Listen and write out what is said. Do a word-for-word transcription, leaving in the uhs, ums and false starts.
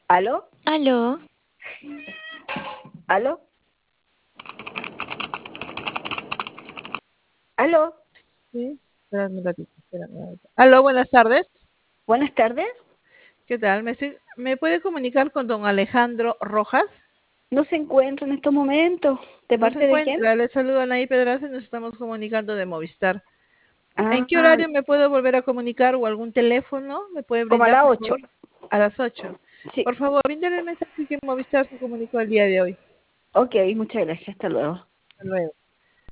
¿Aló? ¿Aló? ¿Aló? ¿Aló? Sí, espérame un ratito, espérame un ratito. Aló, buenas tardes. Buenas tardes. ¿Qué tal? ¿Me, estoy- ¿Me puede comunicar con don Alejandro Rojas? No se encuentra en estos momentos. ¿De No se parte de quién? encuentra. Le saludo a Anaí Pedraza y nos estamos comunicando de Movistar. ¿En qué Ah, horario me puedo volver a comunicar o algún teléfono me puede como a brindar, las por ocho. favor? A las ocho. Sí. Por favor, bríndele el mensaje que Movistar se comunicó el día de hoy. Ok, muchas gracias. Hasta luego. Hasta luego.